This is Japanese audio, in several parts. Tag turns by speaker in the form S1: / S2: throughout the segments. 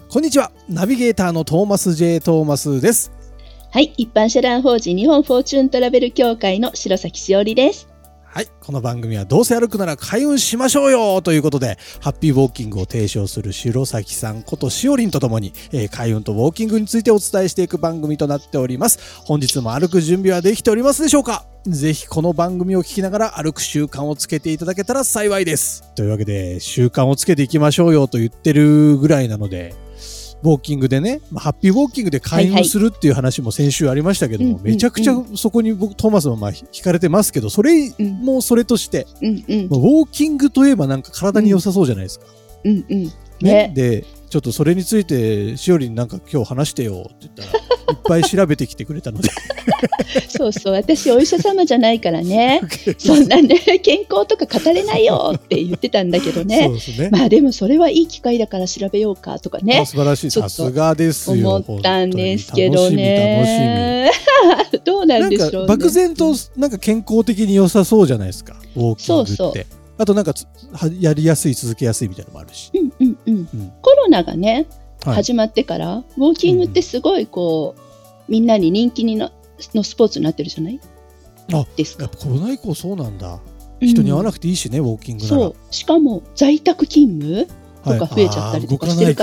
S1: こんにちは、ナビゲーターのトーマス J. トーマスです。
S2: はい、一般社団法人日本フォーチュントラベル協会の白崎しおりです。
S1: はい、この番組はどうせ歩くなら開運しましょうよということで、ハッピーウォーキングを提唱する白崎さんことしおりんとともに、開運とウォーキングについてお伝えしていく番組となっております。本日も歩く準備はできておりますでしょうか？ぜひこの番組を聞きながら歩く習慣をつけていただけたら幸いです。というわけで、習慣をつけていきましょうよと言ってるぐらいなので、ウォーキングでね、ハッピーウォーキングで開運するっていう話も先週ありましたけども、めちゃくちゃそこに僕トーマスも惹かれてますけど、それもそれとして、ウォーキングといえばなんか体に良さそうじゃないですか。ね、でちょっとそれについてしおりになんか今日話してよって言ったらいっぱい調べてきてくれたので
S2: そうそう、私お医者様じゃないからねそんなね健康とか語れないよって言ってたんだけどね。そうですね。まあでもそれはいい機会だから調べようかとかね。
S1: 素晴らしい、さすがですよ。
S2: 思ったんですけどね。楽しみどうなんでしょうね。
S1: 漠然となんか健康的に良さそうじゃないですか、ウォーキングって。そうそう、あとなんかやりやすい、続けやすいみたいなのもあるし、
S2: コロナがね、始まってからウォーキングってすごいこう、みんなに人気のスポーツになってるじゃないですか。
S1: やっぱコロナ以降そうなんだ。人に会わなくていいしね、ウォーキングなら。そう、
S2: しかも在宅勤務とか増えちゃったりとかしてるから、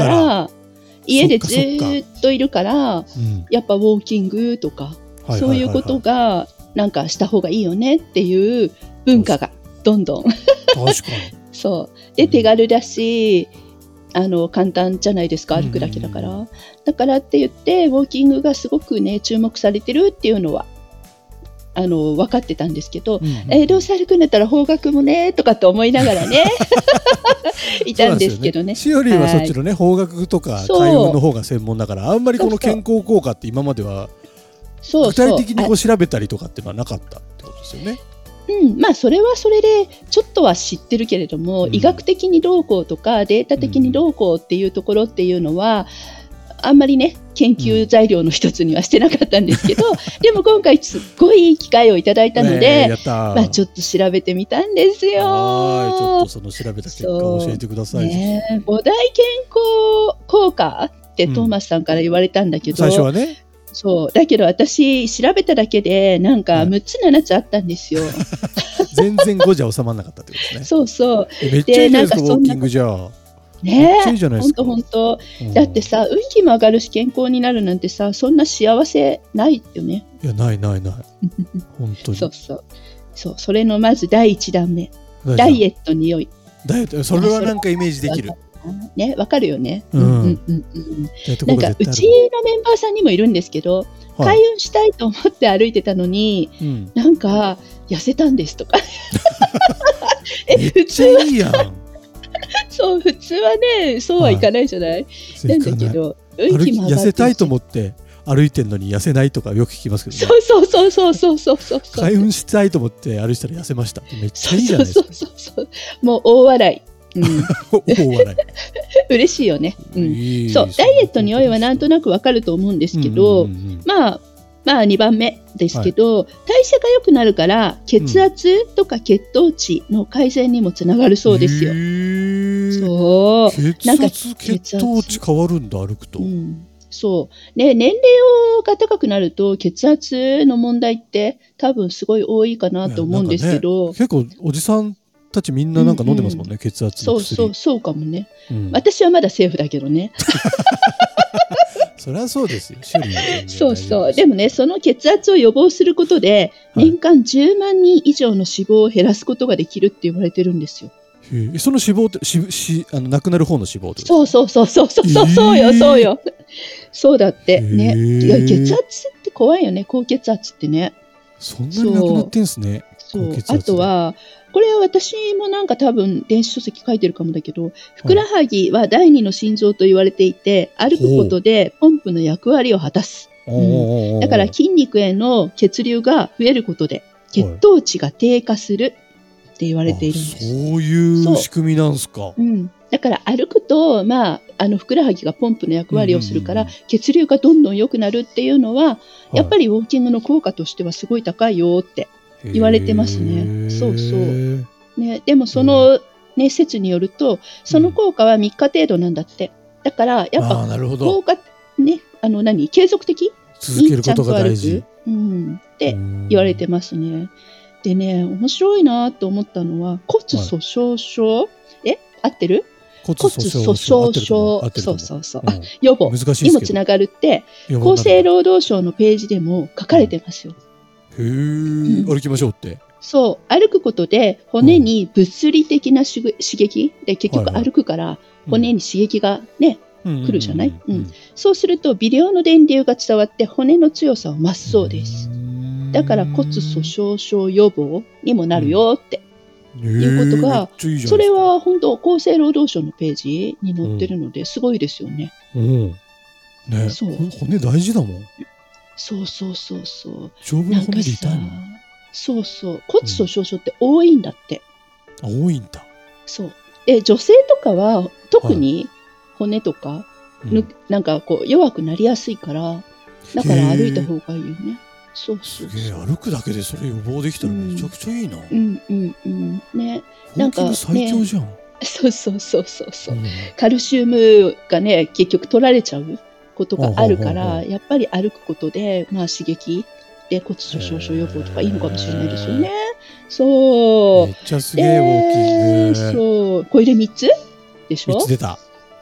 S2: 家でずっといるから、やっぱウォーキングとかそういうことがなんかした方がいいよねっていう文化がどんどん確
S1: かに
S2: そうで、手軽だし、簡単じゃないですか、歩くだけだから。だからって言ってウォーキングがすごくね注目されてるっていうのは分かってたんですけど、どうせ歩くんだったら方角もねとかって思いながらねいたんですけどね。
S1: しおりはそっちのね、方角とか開運の方が専門だから、あんまりこの健康効果って今までは具体的にこう調べたりとかっていうのはなかったってことですよね。
S2: まあそれはそれでちょっとは知ってるけれども、医学的にどうこうとかデータ的にどうこうっていうところっていうのは、あんまりね研究材料の一つにはしてなかったんですけど、でも今回すっごいいい機会をいただいたので、まあ、ちょっと調べてみたんですよ。
S1: ちょっとその調べた結果を教えてください。
S2: 5大健康効果ってトーマスさんから言われたんだけど、
S1: 最初はね。
S2: そうだけど私調べただけでなんか6つ7つあったんですよ。
S1: 全然5じゃ収まらなかったってことですね。
S2: そうそう
S1: めっちゃいいじゃないですか、ウォーキングじゃ
S2: ねえ、ほんとだってさ、運気も上がるし健康になるなんてさ、そんな幸せないよね。
S1: いや、ない本当に
S2: そう、それのまず第1弾目、ダイエットに良い。
S1: ダイエット、それはなんかイメージできる
S2: ね、わかるよね。なんかうちのメンバーさんにもいるんですけど、開運したいと思って歩いてたのに、なんか痩せたんですとか
S1: めっちゃいいやん。
S2: そう、普通はねそうはいかないじゃない。なんだけど
S1: 痩せたいと思って歩いてんのに痩せないとかよく聞きますけどね。
S2: そう
S1: 開運したいと思って歩いたら痩せましたってめっちゃいいじゃないですか。
S2: そうもう大笑い。
S1: 大笑い
S2: 嬉しいよね。そうダイエットにおいはなんとなくわかると思うんですけど、まあ2番目ですけど、代謝が良くなるから血圧とか血糖値の改善にもつながるそうですよ。そう
S1: 血糖値変わるんだ、歩くと。
S2: そうね、年齢が高くなると血圧の問題って多分すごい多いかなと思うんですけど、
S1: 結構おじさんたちみんななんか飲んでますもんね、血圧の薬。
S2: そうかもね。私はまだセーフだけどね。
S1: そりゃそうですよ。
S2: そうでもね、その血圧を予防することで年間10万人以上の死亡を減らすことができるって言われてるんですよ。
S1: その死亡って亡くなる方の死亡ってことです
S2: か？そうよそうだってね。血圧って怖いよね、高血圧ってね。
S1: そんなになくなってんすね。
S2: あとはこれは私もなんか多分電子書籍書いてるかもだけど、ふくらはぎは第二の心臓と言われていて、歩くことでポンプの役割を果たす。だから筋肉への血流が増えることで血糖値が低下するって言われているんです。
S1: そういう仕組みなんですか。
S2: だから歩くと、ふくらはぎがポンプの役割をするから、血流がどんどん良くなるっていうのは、やっぱりウォーキングの効果としてはすごい高いよって言われてますね。ね、でもその、説によるとその効果は3日程度なんだって。 だからやっぱ
S1: なるほど。
S2: 効果ね、継続的
S1: 続けることが大事。
S2: って言われてますね。でね、面白いなと思ったのは骨粗しょう症、合ってる？
S1: 骨粗しょう症、
S2: そう、予防にもつながるって厚生労働省のページでも書かれてますよ。
S1: 歩きましょうって。
S2: そう、歩くことで骨に物理的な刺激で、結局歩くから骨に刺激がね、来るじゃない？そうすると微量の電流が伝わって骨の強さを増すそうです。だから骨粗しょう症予防にもなるよっていうことが、それは本当厚生労働省のページに載ってるのですごいですよね。
S1: そう、骨大事だもん。
S2: そう。
S1: 丈夫な骨で痛いの？
S2: そう骨粗しょう症って多いんだって。
S1: 多いんだ。
S2: そうで、女性とかは特に骨とか、なんかこう弱くなりやすいから、だから歩いた方がいいよね。そう
S1: すげえ、歩くだけでそれ予防できたらめちゃくちゃいいな。
S2: ね、
S1: なんか最強じゃん。
S2: そう、カルシウムがね結局取られちゃうことがあるから、やっぱり歩くことで刺激で骨粗しょう症予防とかいいのかもしれないですよね。そう。
S1: めっちゃすげえウォーキング。
S2: そう。これで3つでしょ？
S1: 3 つ出た。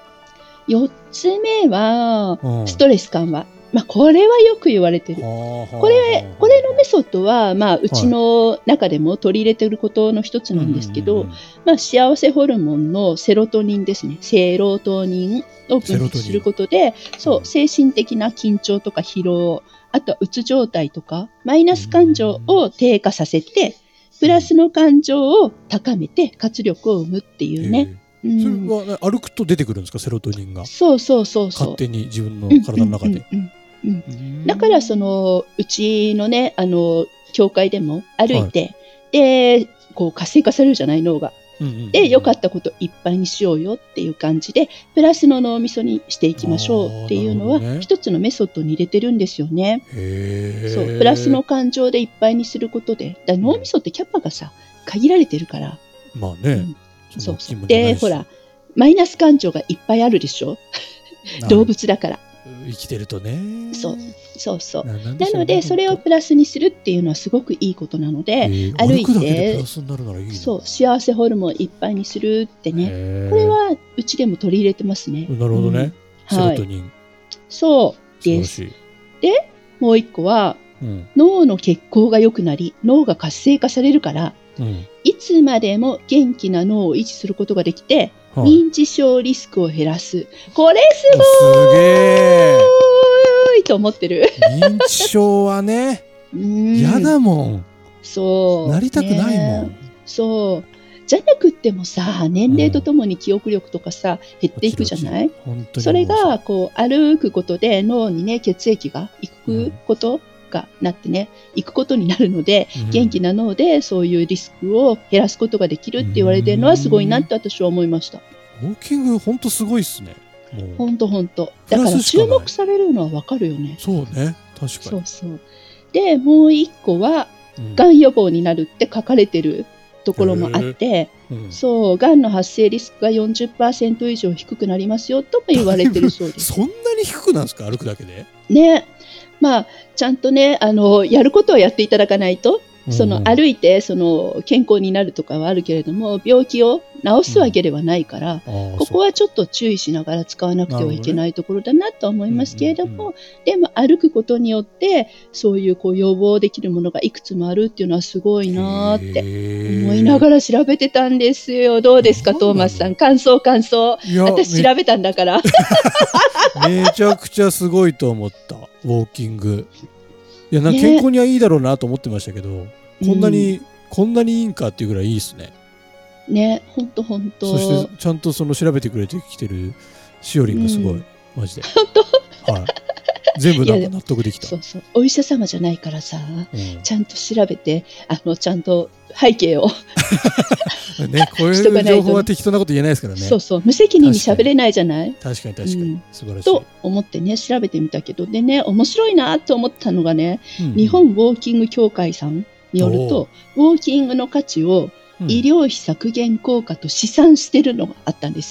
S2: 4つ目はストレス緩和。これはよく言われてる。これのメソッドはうちの中でも取り入れてることの一つなんですけど、幸せホルモンのセロトニンですね。セロトニンを分泌することで、精神的な緊張とか疲労、あとはうつ状態とかマイナス感情を低下させて、プラスの感情を高めて活力を生むっていうね。
S1: それは歩くと出てくるんですか、セロトニンが？そう。勝手に自分の体の中で。
S2: だからうちのね教会でも歩いて、でこう活性化されるじゃない、脳が。で良かったこといっぱいにしようよっていう感じでプラスの脳みそにしていきましょうっていうのは一つのメソッドに入れてるんですよね。そうプラスの感情でいっぱいにすることで、脳みそってキャパがさ限られてるから。そうでほらマイナス感情がいっぱいあるでしょ動物だから
S1: 生きてるとね。
S2: そうなのでそれをプラスにするっていうのはすごくいいことなので、歩いてそう幸せホルモンいっぱいにするってね、これはうちでも取り入れてますね。
S1: なるほどね、セロトニン。
S2: そうです。でもう一個は、脳の血行が良くなり脳が活性化されるから、いつまでも元気な脳を維持することができて、認知症リスクを減らす。これすごいと思ってる。
S1: 認知症はね嫌だもん。そうなりたくないもん。
S2: そうじゃなくってもさ、年齢とともに記憶力とかさ、減っていくじゃない？それがこう歩くことで脳にね血液が行くことがなってね、行くことになるので、元気な脳でそういうリスクを減らすことができるって言われてるのはすごいなって私は思いました。
S1: ウォーキング本当すごいっすね。
S2: 本当だから注目されるのはわかるよね。
S1: そうね、確かに。そう
S2: でもう一個は、がん予防になるって書かれてるところもあって、そうがんの発生リスクが 40% 以上低くなりますよとも言われてるそうです。
S1: そんなに低くなんですか、歩くだけで？ね、
S2: ちゃんとねやることをやっていただかないと、歩いて健康になるとかはあるけれども、病気を治すわけではないから、ここはちょっと注意しながら使わなくてはいけないところだなと思いますけれども、でも歩くことによってそういう予防できるものがいくつもあるっていうのはすごいなって思いながら調べてたんですよ。どうですかトーマスさん、感想。私調べたんだから
S1: めちゃくちゃすごいと思った。ウォーキング、いや健康にはいいだろうなと思ってましたけど、こんなにいいんかっていうぐらいいいですね。
S2: 本当。
S1: そしてちゃんと調べてくれてきてるしおりんがすごい、マジで。
S2: 本当。
S1: 全部納得できた。
S2: お医者様じゃないからさ、ちゃんと調べてちゃんと背景を
S1: ね、こういう情報は適当なこと言えないですからね。
S2: 無責任に喋れないじゃない。
S1: 確かに素晴らしい
S2: と思ってね調べてみたけど、でね面白いなと思ったのがね、日本ウォーキング協会さんによると、ウォーキングの価値を医療費削減効果と試算してるのがあったんですよ。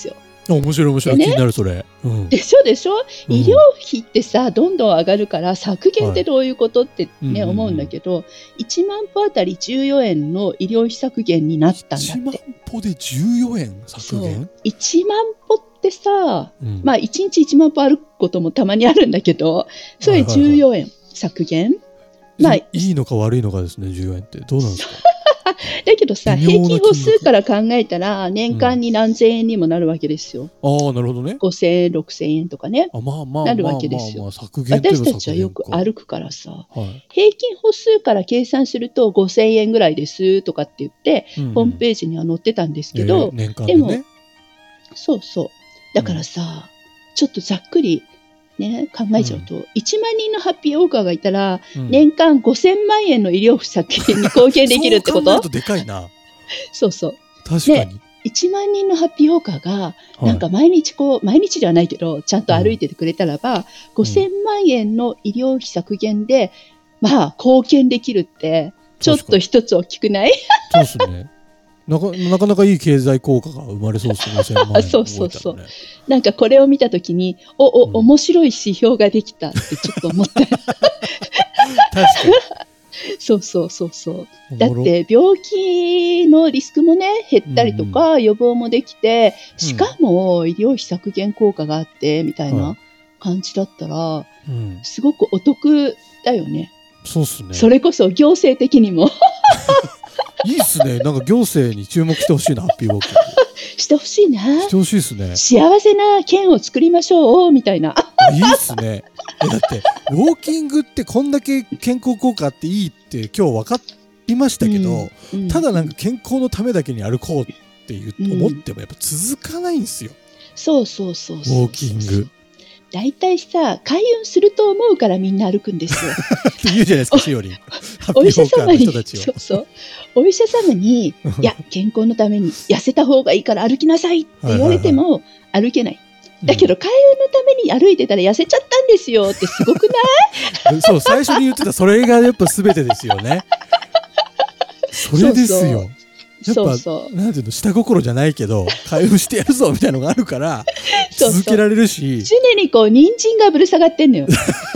S1: 面白い面白い、
S2: でね
S1: 気になるそれ。
S2: でしょでしょ、
S1: うん
S2: 医療費ってさどんどん上がるから削減ってどういうことってね、
S1: うん
S2: 思うんだけど、1万歩あたり14円の医療費削減になったんだ
S1: 1万
S2: って。
S1: 歩で14円削
S2: そう
S1: 減。
S2: 1万歩ってさ、
S1: うん
S2: まあ1日1万歩歩くこともたまにあるんだけど、それ
S1: はいはいはい
S2: 14円削減、まあ
S1: いいのか悪いのかですね、14円ってどうなんですか。
S2: だけどさ、
S1: 微妙な
S2: 平均歩数から考えたら年間に何千円にもなるわけですよ。
S1: ああ、なるほどね。
S2: 5000円6000円とかね、
S1: あ、まあまあ
S2: なる
S1: まあまあ
S2: わけですよ
S1: まあ、削減といえば
S2: 私たちはよく
S1: 削減か。
S2: 歩くからさ、
S1: はい。
S2: 平均歩数から計算すると5000円ぐらいですとかって言って、
S1: うんうん
S2: ホームページには載ってたんですけど、
S1: 年間で
S2: でも
S1: ね。
S2: そうそう。だからさ、ちょっとざっくりね、考えちゃうと、1万人のハッピーウォーカーがいたら、
S1: うん
S2: 年間5000万円の医療費削減に貢献できるってこと
S1: そう考えるとでかいな。
S2: そうそう。
S1: 確かに。
S2: 1万人のハッピーウォーカーが、
S1: はい
S2: なんか毎日毎日ではないけど、ちゃんと歩いててくれたらば、5000万円の医療費削減で、まあ、貢献できるって、ちょっと一つ大きくない
S1: そうですね。なかなかいい経済効果が生まれそうですね。5000万円
S2: そうそうそう
S1: 動いたらね。
S2: なんかこれを見たときに、
S1: うん
S2: 面白い指標ができたってちょっと思った。
S1: 確か
S2: そうそうそうそう。
S1: に。
S2: だっ
S1: おもろ
S2: て病気のリスクもね減ったりとか、予防もできて、しかも医療費削減効果があってみたい
S1: は
S2: な感じだったら、
S1: うん、
S2: すごくお得だよね。
S1: そうっすね。
S2: それこそ行政的にも
S1: いいっすね。なんか行政に注目してほしいな、ハッピーウォーキング。
S2: してほしいな。
S1: してほしいっすね。
S2: 幸せな県を作りましょうみたいな。
S1: いいっすね。だってウォーキングってこんだけ健康効果あっていいって今日分かりましたけど、
S2: うん
S1: ただなんか健康のためだけに歩こうって
S2: うん
S1: 思ってもやっぱ続かないんですよ、
S2: そうそうそうそう。
S1: ウォーキング
S2: だいたいさ、開運すると思うからみんな歩くんですよ。
S1: って言うじゃないですか、しおりん。ハッ
S2: お医
S1: ピーウォーカー
S2: 者様に、
S1: の人たちは
S2: そうそう。お医者様に、いや、健康のために痩せた方がいいから歩きなさいって言われても歩けない。だけど、開運のために歩いてたら痩せちゃったんですよってすごくない？
S1: そう、最初に言ってたそれがやっぱ全てですよね。それですよ。やっぱ
S2: そうそう。
S1: なんていうの、下心じゃないけど開運してやるぞみたいなのがあるから
S2: そうそう
S1: 続けられるし、
S2: 常にこう、人参がぶら下がってんのよ。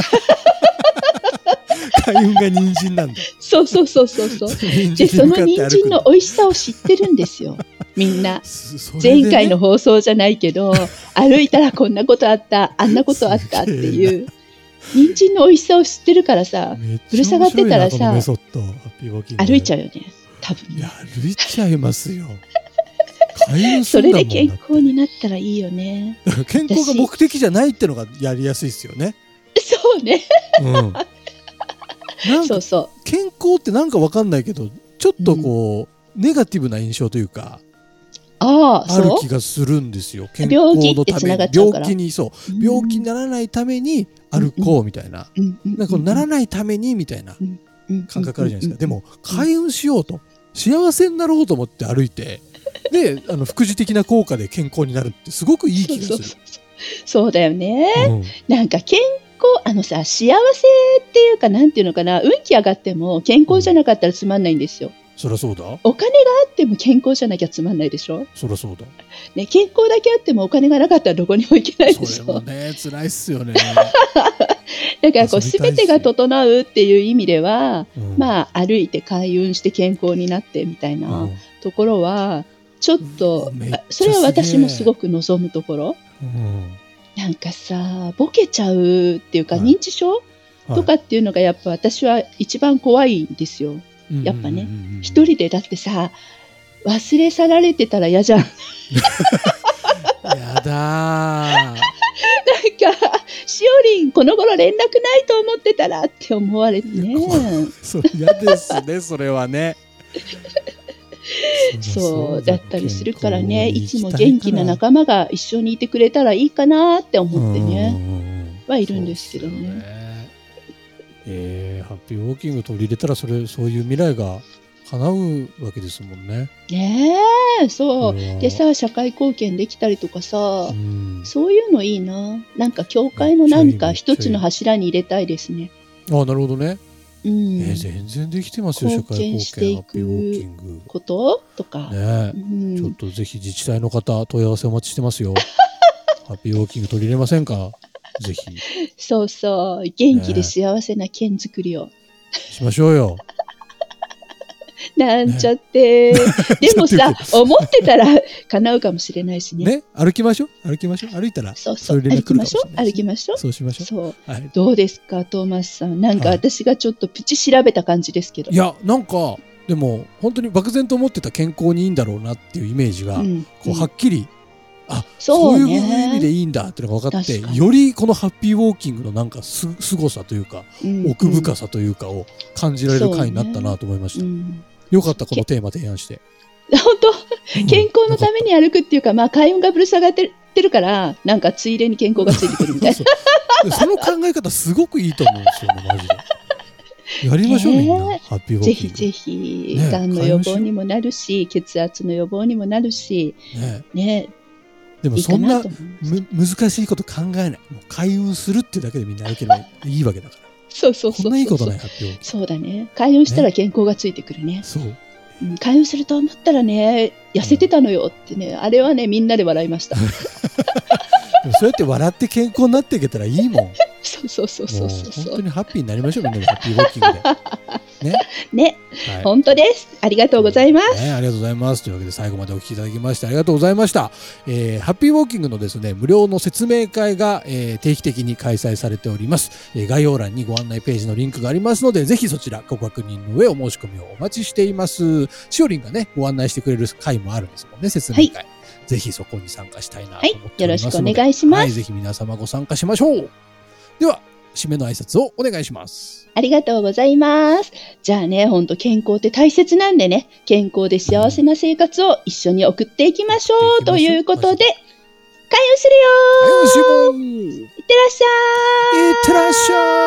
S1: 開運が人参なんだ。
S2: そうそうそうそうそう。で、その人参の美味しさを知ってるんですよ。みんな。前回の放送じゃないけど、歩いたらこんなことあった、あんなことあったっていう。人参の美味しさを知ってるからさ、ぶら下がってたらさ、歩いちゃうよね。多分ね。
S1: いや、歩いちゃいますよ。開運す
S2: それ
S1: るんだもん。
S2: で健康になったらいいよね。
S1: だって健康が目的じゃないってのがやりやすいですよね。
S2: そうね。
S1: うん。なんか
S2: そうそ
S1: 健康ってなんかわかんないけど、ちょっとこう、ネガティブな印象というか、
S2: う。ああ、
S1: ある
S2: そう
S1: 気がするんですよ。健
S2: 病気
S1: 康のために
S2: ってつながっちゃうから
S1: 病気にそう病気にならないために歩こうみたいな、なんかこうならないためにみたいな感覚あるじゃないですか。でも開運しようと、幸せになろうと思って歩いて、で副次的な効果で健康になるってすごくいい気がする。
S2: そうだよね。
S1: うん、
S2: なんか健康、さ、幸せっていうか、なんていうのかな、運気上がっても健康じゃなかったらつまんないんですよ。
S1: そりゃそうだ。
S2: お金があっても健康じゃなきゃつまんないでしょ。
S1: そりゃそうだ。
S2: ね、健康だけあってもお金がなかったらどこにも行けないでし
S1: それも
S2: ょ。
S1: ね、辛いっすよね。
S2: だからこう全てが整うっていう意味では、
S1: うん、
S2: まあ歩いて開運して健康になってみたいなところはちょっと、それは私もすごく望むところ。なんかさ、ボケちゃうっていうか、認知症とかっていうのがやっぱ私は一番怖いんですよ。やっぱね、一人でだってさ、忘れ去られてたら嫌じゃん。
S1: やだー。
S2: なんか、しおりん、この頃連絡ないと思ってたらって思われてね。
S1: そう、嫌ですね、それはね。
S2: そうだったりするからね、いつも元気な仲間が一緒にいてくれたらいいかなって思ってね、はいるんですけどね。
S1: ハッピーウォーキング取り入れたらそういう未来が叶うわけですもんね。
S2: ねえ、そうでさ、社会貢献できたりとかさ、そういうのいいな。なんか教会の何か一つの柱に入れたいですね。
S1: ああ、なるほどね。 全然できてますよ、社会貢献ハッピーウォーキング
S2: こととか、
S1: ね、ちょっとぜひ自治体の方問い合わせお待ちしてますよ。ハッピーウォーキング取り入れませんか、ぜひ。
S2: そうそう、元気で幸せな県づくりを、
S1: しましょうよ。
S2: なんちゃって、でもさ、思ってたら叶うかもしれないしね。
S1: 歩きましょう。歩いたら
S2: そう歩きましょう。
S1: そうしましょう。
S2: そう、どうですか、トーマスさん。なんか私がちょっとプチ調べた感じですけど。
S1: いや、なんかでも本当に漠然と思ってた健康にいいんだろうなっていうイメージが、こうはっきり、そういう意味でいいんだっていうのが分かって、よりこのハッピーウォーキングのなんかすごさというか、奥深さというかを感じられる回になったなと思いました。よかった、このテーマ提案して。
S2: 本当、健康のために歩くっていうか、開運がぶら下がってるから、なんかついでに健康がついてくるみたいな。
S1: その考え方すごくいいと思うんですよね、マジで。やりましょう、みんな。ハッピーウォーキング。ぜひ
S2: ぜひ、がんの予防にもなるし、血圧の予防にもなるし、
S1: でもそんな難しいこと考えない。もう開運するっていうだけでみんな歩けばいいわけだから。
S2: そう。
S1: こんないいことない、ハッピーウォーキング。
S2: そうだね。開運したら健康がついてくるね。
S1: そう。
S2: 開運すると思ったらね、痩せてたのよってね、あれはね、みんなで笑いました。
S1: そうやって笑って健康になっていけたらいいもん。
S2: そう。
S1: 本当にハッピーになりましょう、みんなでハッピーウォーキングで。
S2: ね、本当です。ありがとうございます。
S1: ありがとうございます。というわけで最後までお聞きいただきましてありがとうございました。ハッピーウォーキングのですね、無料の説明会が、定期的に開催されております。概要欄にご案内ページのリンクがありますので、ぜひそちらご確認の上お申し込みをお待ちしています。しおりんがね、ご案内してくれる会もあるんですもんね、説明会。ぜひそこに参加したいなと思っておりますので、
S2: よろしくお願いします。
S1: ぜひ皆様ご参加しましょう。では、締めの挨拶をお願いします。
S2: ありがとうございます。じゃあね、本当健康って大切なんでね、健康で幸せな生活を一緒に送っていきましょうということで、開運するよー。
S1: 開運しよう。いってらっしゃい。